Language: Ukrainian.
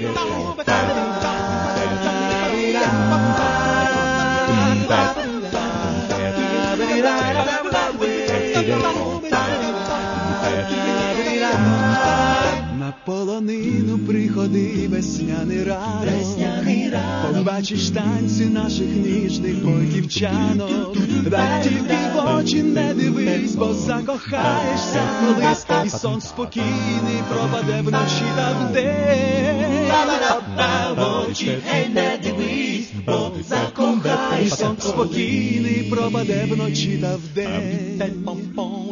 На полонину приходи весняний ранок, побачиш танці наших ніжних дівчанок. Та тільки в очі не дивись, бо закохаєшся колись, і сон спокійний пропаде вночі та вдень. В очі гей не дивись, бо закохаєшся, і сон спокійний пропаде вночі та вдень.